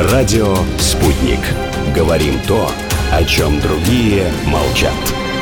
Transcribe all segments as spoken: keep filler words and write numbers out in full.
Радио «Спутник». Говорим то, о чем другие молчат.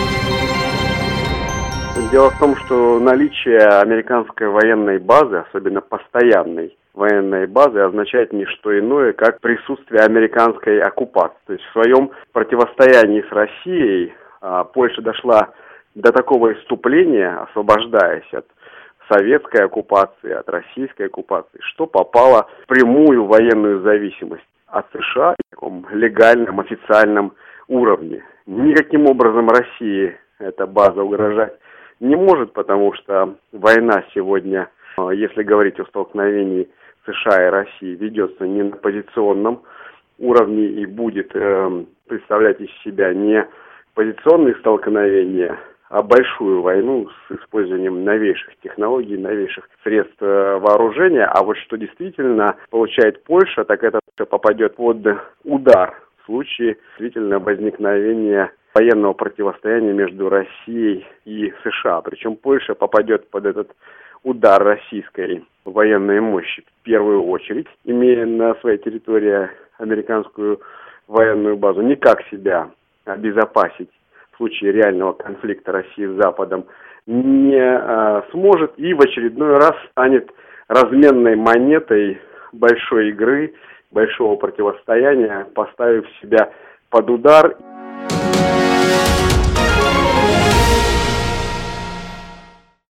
Дело в том, что наличие американской военной базы, особенно постоянной военной базы, означает не что иное, как присутствие американской оккупации. То есть в своем противостоянии с Россией Польша дошла до такого исступления, освобождаясь от советской оккупации, от российской оккупации, что попало в прямую военную зависимость от США на таком легальном, официальном уровне. Никаким образом России эта база угрожать не может, потому что война сегодня, если говорить о столкновении США и России, ведется не на позиционном уровне и будет э, представлять из себя не позиционные столкновения, а большую войну с использованием новейших технологий, новейших средств вооружения. А вот что действительно получает Польша, так это попадет под удар в случае действительно возникновения военного противостояния между Россией и США. Причем Польша попадет под этот удар российской военной мощи в первую очередь, имея на своей территории американскую военную базу. Никак себя обезопасить в случае реального конфликта России с Западом не а, сможет и в очередной раз станет разменной монетой большой игры, большого противостояния, поставив себя под удар.